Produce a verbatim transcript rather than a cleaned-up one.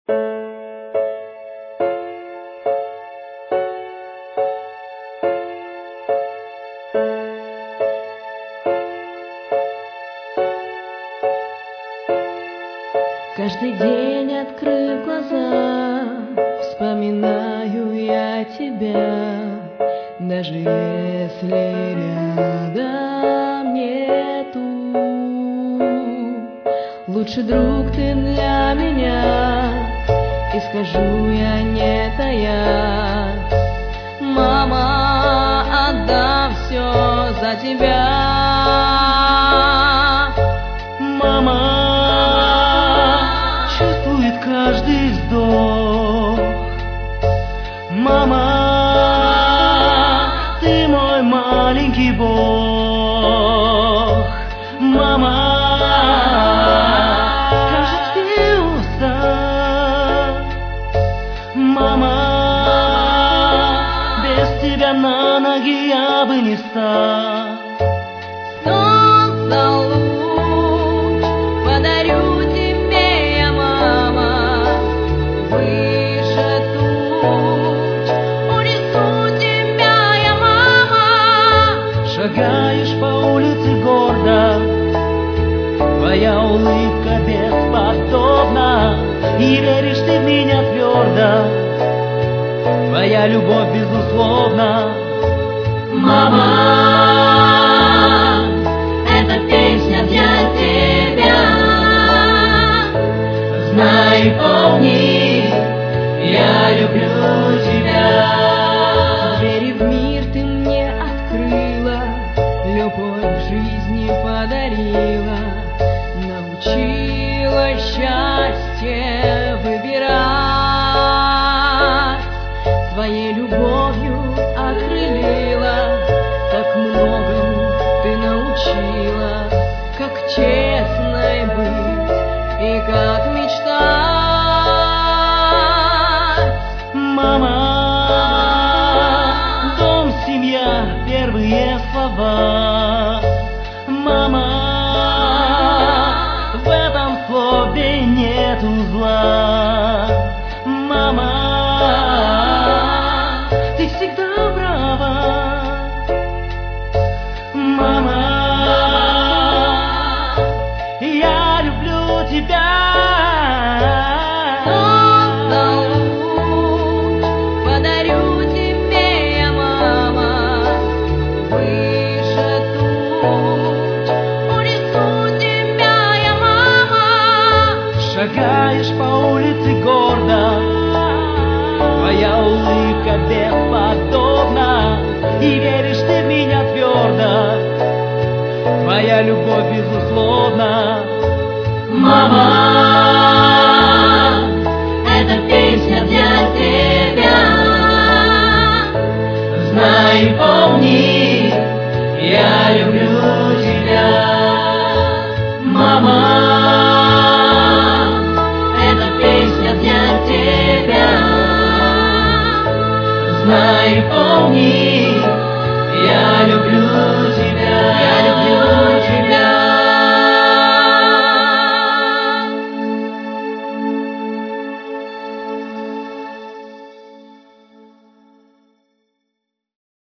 Каждый день, открыв глаза, вспоминаю я тебя, даже если рядом нету. Лучший друг ты для меня, и скажу я не таясь: мама, отдам все за тебя. Мама чувствует каждый вздох. Мама, ты мой маленький Бог. Мама, кажется, ты устал. Мама, без тебя на ноги я бы не встал. Солнце, луч, подарю тебе я, мама, выше туч, унесу тебя я, мама. Шагаешь по улице гордо, твоя улыбка бесподобна, и веришь ты в меня твердо, твоя любовь безусловна. Мама, эта песня для тебя. Знай и помни, я люблю тебя. Двери в мир ты мне открыла, любовь в жизни подарила, научила счастье выбирать, своей любовью окрылила, так многому ты научила, как честной быть и как мечтать. Мама, дом, семья, первые слова. Мама, в этом слове нету зла. Мама, ты всегда права. Мама, я люблю тебя. Солнце, луч, подарю тебе я, мама, выше туч, унесу тебя я, мама. Шагаешь по улице гордо, твоя улыбка бесподобна, и веришь ты в меня твердо, твоя любовь безусловна. Мама, эта песня для тебя. Знай и помни, я люблю тебя. Мама, эта песня для тебя. Знай и помни,